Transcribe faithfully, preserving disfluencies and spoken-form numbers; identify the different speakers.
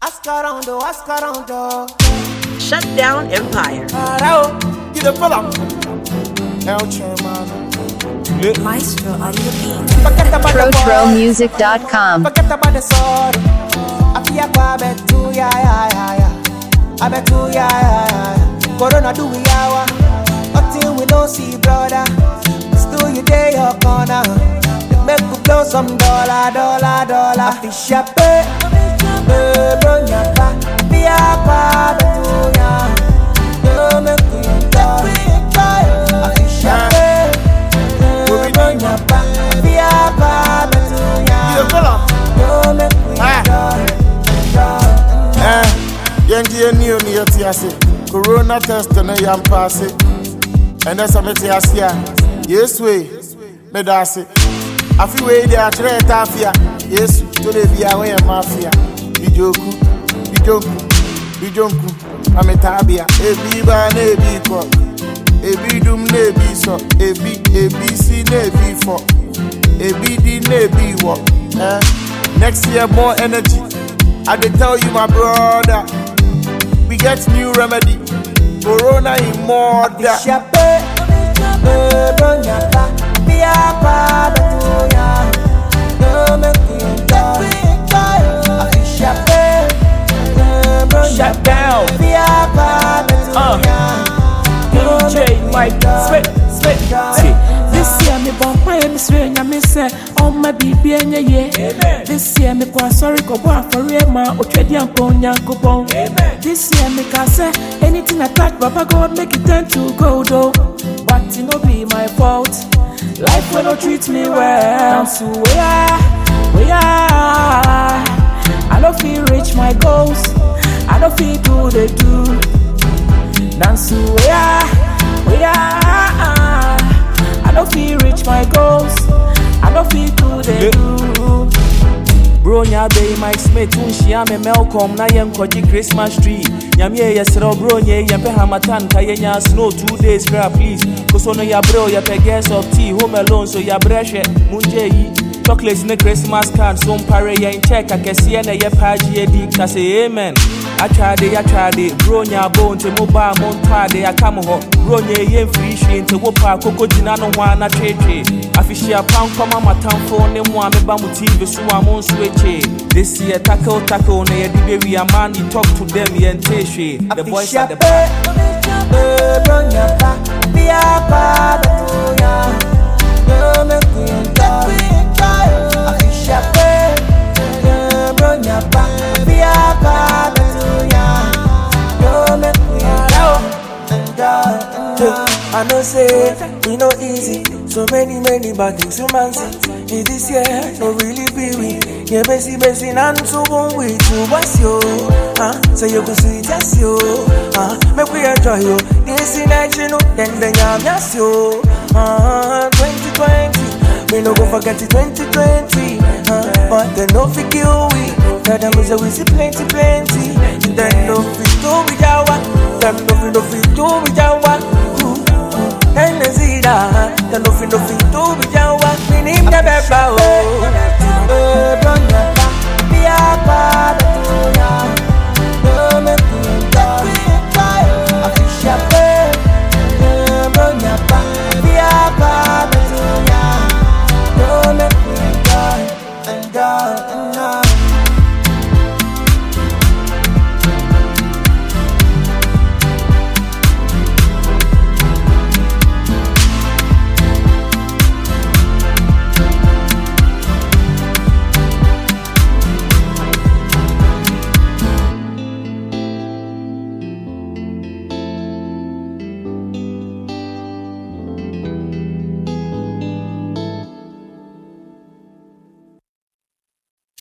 Speaker 1: Ask around, oh, ask around, oh.
Speaker 2: Shut down Empire.
Speaker 1: Hello, get the film. El Chairman.
Speaker 3: Maestro on the beat.
Speaker 4: Trotro Music dot com.
Speaker 1: Forget about the sword. I feel a bit too, yeah, yeah, yeah, yeah. I bet too, yeah, yeah, yeah. Corona do we hour. Until we don't see, brother. Still you there, your corner. Make you blow some dollar, dollar, dollar. I feel sharp, eh, bro, nyapa. Be a pa, betu, yeah. You make you enjoy. I feel sharp, eh, bro, nyapa. Be a pa, betu, yeah. You make you enjoy.
Speaker 5: Eh, yengi eni oni yeti ase. Corona test na yam pass it. And that's a meti asia. Yes way, me dase. Afi we dey atre tafia. Yes, to dey bia we mafia. Bijoku, bijoku, bijonku. Ametabia, ebi ba na ebi ko. Ebi dum na ebi so. Ebi ebi si na ebi for. Ebi di na ebi wo. Eh, next year more energy. I dey tell you my brother. We get new remedy. Corona in more da.
Speaker 1: Bro, nyapa, be a pa, betu, yeah. You make me enjoy. I feel sharp, eh, bro,
Speaker 6: Shut down.
Speaker 1: be a pa, betu,
Speaker 6: Uh.
Speaker 1: yeah.
Speaker 6: D J Mike, spit, spit. See, this year me born my Miss Rain, I miss her. All my baby and ye. This year me kwa sorry ko born for Rema. O trade yan pon yan ko pon. This year me can say anything I touch, Papa God make it turn to gold, oh. But it no be my fault. Life will not treat me well. So where, where I don't feel reach my goals. I don't feel do the do. Dance where, where I don't feel reach my goals. I don't feel do the do. Bro, nya be Mike Smith, unshia me Malcolm na yen koji Christmas tree. Nyamie yesero bro nye yempe hamatan kayenya snow two days cry please. Koso no ya bro ya pe guess of tea home alone so ya breshe munje yi. Chocolates ne Christmas card so mpare ya in check akese na ye page ye di ka say amen. I tried it, I tried it. Bro nya bone te mobile montade I come ho. Bro nye yen free she into wopa koko jina no wa na cheche. Afishia pound kama matamfo ne mo ameba mu T V so amon switch. This year tackle tackle na ye di be a man you talk to them yen teshe. The boys at the back.
Speaker 1: Bro, nyapa, be a pa, betu, yeah. You make me enjoy. I feel sharp, eh, bro, nyapa, be a pa, betu, yeah. You make me enjoy, enjoy.
Speaker 7: I know say we no easy. So many, many bad things you man see. In this year, no really be we. Yeah, busy, busy, and so on we to what's yo. Ah, so you go sweet as yo. Ah, make we enjoy yo. This in action, then then I'm yes yo. Ah, twenty twenty, we no go forget it twenty twenty. Ah, but then no figure we. Tell them is we see plenty, plenty. Then no fit do we jawa. Them no fit no fit do we jawa. And the Zida, the nothing, nothing to be down. We need the baby.
Speaker 1: Bro, nyapa, be a pa, betu,